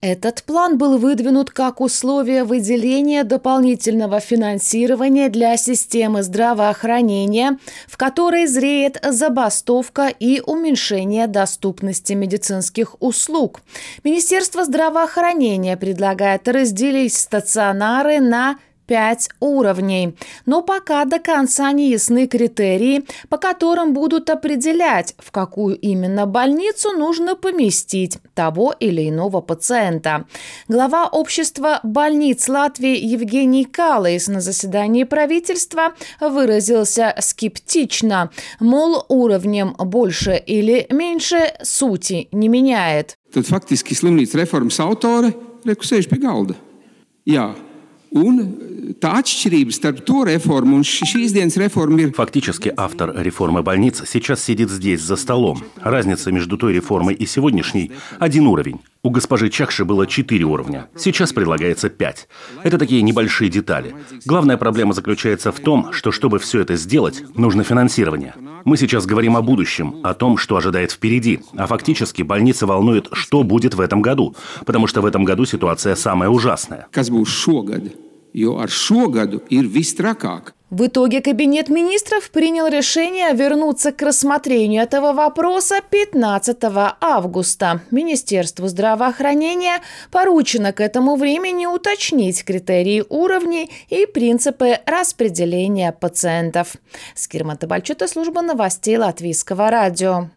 Этот план был выдвинут как условие выделения дополнительного финансирования для системы здравоохранения, в которой зреет забастовка и уменьшение доступности медицинских услуг. Министерство здравоохранения предлагает разделить стационары на 5 уровней. Но пока до конца не ясны критерии, по которым будут определять, в какую именно больницу нужно поместить того или иного пациента. Глава общества больниц Латвии Евгений Калейс на заседании правительства выразился скептично, мол, уровнем больше или меньше сути не меняет. Tad faktiski slimnīcas reformas autori sēž pie galda. Jā. Фактически автор реформы больниц сейчас сидит здесь за столом. Разница между той реформой и сегодняшней – 1 уровень. У госпожи Чакши было 4 уровня. Сейчас предлагается 5. Это такие небольшие детали. Главная проблема заключается в том, что чтобы все это сделать, нужно финансирование. Мы сейчас говорим о будущем, о том, что ожидает впереди. А фактически больницы волнует, что будет в этом году. Потому что в этом году ситуация самая ужасная. В итоге Кабинет министров принял решение вернуться к рассмотрению этого вопроса 15 августа. Министерству здравоохранения поручено к этому времени уточнить критерии уровней и принципы распределения пациентов. Скирма Табальчута, служба новостей Латвийского радио.